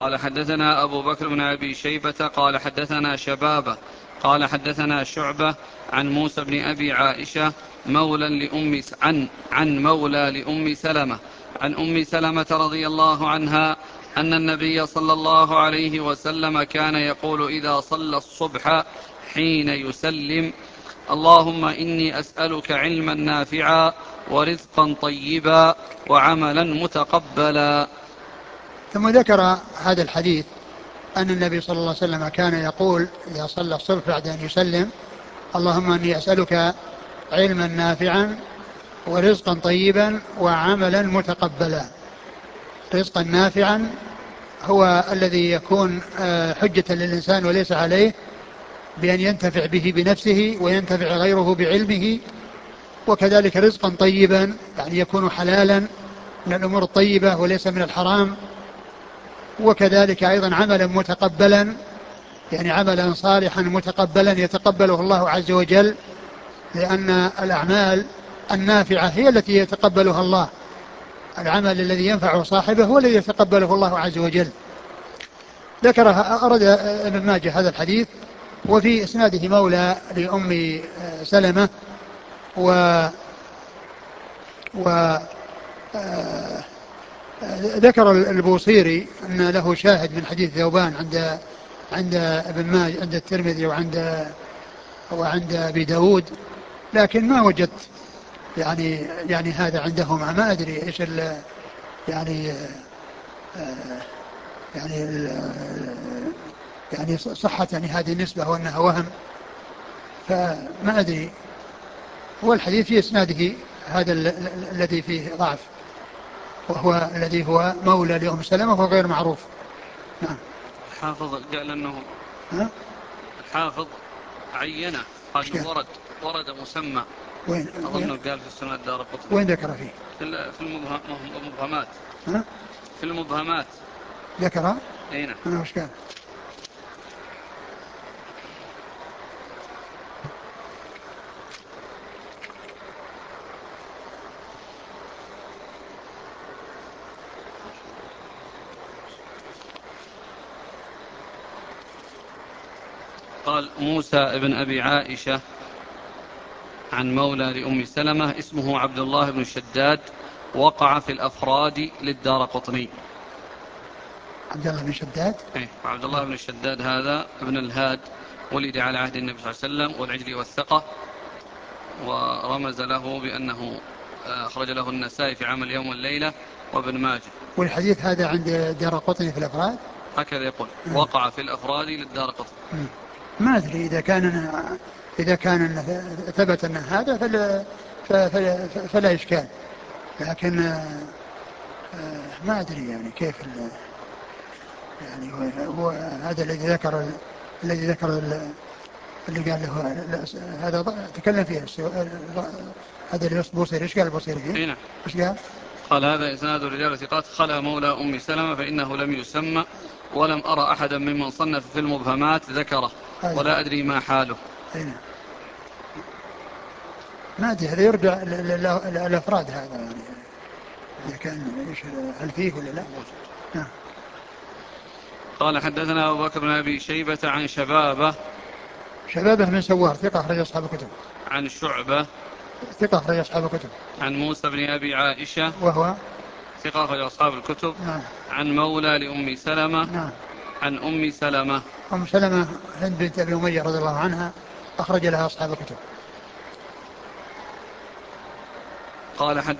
قال حدثنا أبو بكر بن أبي شيبة قال حدثنا شبابة قال حدثنا شعبة عن موسى بن أبي عائشة عن مولى لأم سلمة عن أم سلمة رضي الله عنها أن النبي صلى الله عليه وسلم كان يقول إذا صلى الصبح حين يسلم: اللهم إني أسألك علما نافعا ورزقا طيبا وعملا متقبلا. ثم ذكر هذا الحديث أن النبي صلى الله عليه وسلم كان يقول إذا صلى الصبح بعد أن يسلم: اللهم إني أسألك علما نافعا ورزقا طيبا وعملا متقبلا. رزقا نافعا هو الذي يكون حجة للإنسان وليس عليه، بأن ينتفع به بنفسه وينتفع غيره بعلمه. وكذلك رزقا طيبا يعني يكون حلالا من الأمور الطيبة وليس من الحرام. وكذلك أيضا عملا متقبلا يعني عملا صالحا متقبلا يتقبله الله عز وجل، لأن الأعمال النافعة هي التي يتقبلها الله. العمل الذي ينفع صاحبه هو الذي يتقبله الله عز وجل. أرد ابن ماجه هذا الحديث وفي إسناده مولى لأم سلمة ذكر البوصيري أن له شاهد من حديث ثوبان عند ابن ماجه عند الترمذي وعند أبي داود، لكن ما وجدت يعني هذا عندهما. ما أدري إيش يعني يعني يعني صحة يعني هذه النسبة وأنها وهم، فما أدري. هو الحديث في إسناده هذا الذي فيه ضعف، وهو الذي هو مولى لأم سلمة وهو غير معروف. نعم. الحافظ قال أنه الحافظ عينه قال ورد مسمى. وين أظنه قال في السنة الدارقطني. وين ذكر فيه؟ في المبهمات. في المبهمات ذكر. أين؟ وش قال؟ قال موسى ابن أبي عائشة عن مولى لأم سلمة اسمه عبد الله بن شداد وقع في الأفراد للدارقطني. عبد الله بن شداد. عبد الله بن شداد هذا ابن الهاد، ولد على عهد النبي صلى الله عليه وسلم والعجل والثقة، ورمز له بأنه أخرج له النسائي في عمل يوم والليلة وابن ماجه. والحديث هذا عند الدارقطني في الأفراد هكذا يقول وقع في الأفراد للدارقطني. ما أدري إذا كان ثبت أن هذا فلا إشكال، لكن ما أدري يعني كيف يعني هو هذا الذي ذكر اللي قال له هذا تكلم فيه هذا اللي البوصيري. ايش قال البوصيري فيه؟ ايش قال؟ قال هذا إسناد رجال ثقات خلا مولى أم سلمة فإنه لم يسمى ولم أرى أحدا ممن صنف في المبهمات ذكره ولا أدري ما حاله. ما أدري هذا يرجع الأفراد هذا يعني إذا كان هل فيه ولا لا. قال حدثنا أبو بكر بن أبي شيبة عن شبابة بن سوار ثقة أخرج أصحاب الكتب. عن شعبة ثقة أخرج أصحاب الكتب. عن موسى بن أبي عائشة وهو ثقة أخرج أصحاب الكتب. نعم. عن مولى لأم سلمة. نعم. عن أم سلمة. أم سلمة هند بنت أبي أمية رضي الله عنها أخرج لها أصحاب الكتب. قال